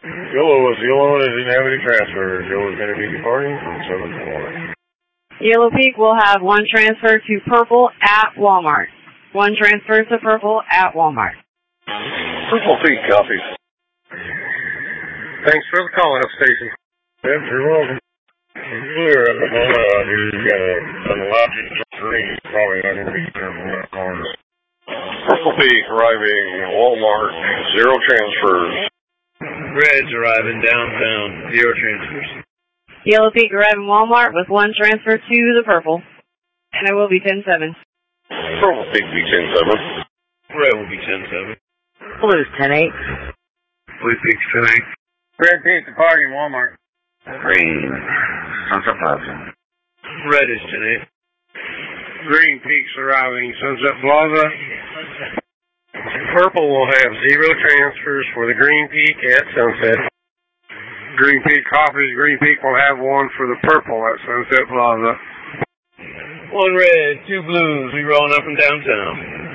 Yellow was the only one that didn't have any transfers. Yellow's going to be departing from 7 to Walmart. Yellow Peak will have one transfer to Purple at Walmart. One transfer to Purple at Walmart. Purple Peak copies. Thanks for the call out station. Yep, you're welcome. Clear at the moment. You've got an logic green. Probably not going to be careful in that corner. Purple Peak arriving at Walmart. 0 transfers. Red's arriving downtown. 0 transfers. Yellow Peak arriving Walmart with one transfer to the Purple. And it will be 10-7. Purple Peak be 10-7. Red will be 10-7. Blue's 10-8. Blue Peak's 10-8. Red Peak departing Walmart. Green. Sunset Plaza. Red is 10-8. Green Peak's arriving Sunset Plaza. Purple will have 0 transfers for the Green Peak at Sunset. Green Peak copies. Green Peak will have 1 for the Purple at Sunset Plaza. 1 red, 2 blues. We rolling up from downtown.